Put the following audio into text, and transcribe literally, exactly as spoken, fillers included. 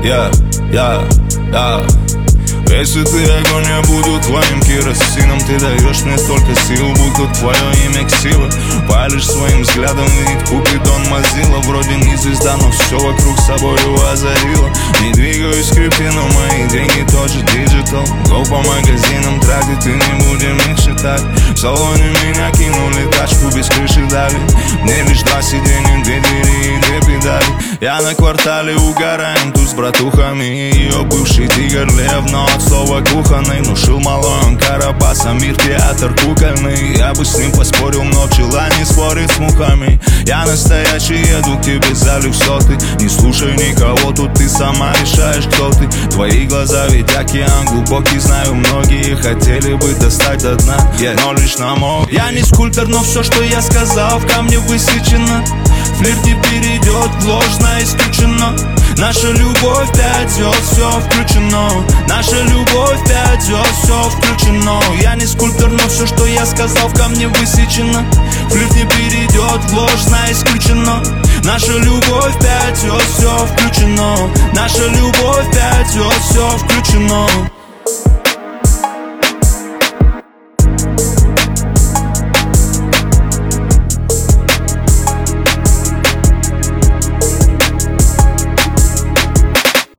я, я, я. Если ты огонь, я буду твоим керосином. Ты даешь мне столько сил, будто твое имя ксила. Палишь своим взглядом, вид Купидон Мазила. Вроде не звезда, но все вокруг собою озарила. Не двигаюсь скрипи, но мои деньги тот же диджитал. Го по магазинам тратить и не будем их считать. В салоне меня кинули, тачку без крыши дали. Мне лишь два сиденья, две двери и две педали. Я на квартале угораем тут с братухами. Ее бывший тигр лев, но от слова кухонный. Внушил малой он карабаса, мир театр кукольный. Я бы с ним поспорил, но пчела не спорит с мухами. Я настоящий, еду к тебе за люксоты. Не слушай никого, тут ты сама решаешь, кто ты. Твои глаза ведь океан глубокий. Знаю, многие хотели бы достать до дна, yeah. Но лишь на мог. Я не скульптор, но все, что я сказал, в камне высечено. Флирт не перейдет в ложь, на исключено. Наша любовь пять звезд, все включено. Наша любовь пять звезд, все включено. Я не скульптор, но все, что я сказал, в камне высечено. Флирт не перейдет в ложь, на исключено. Наша любовь пять звезд, все включено. Наша любовь пять звезд, все включено.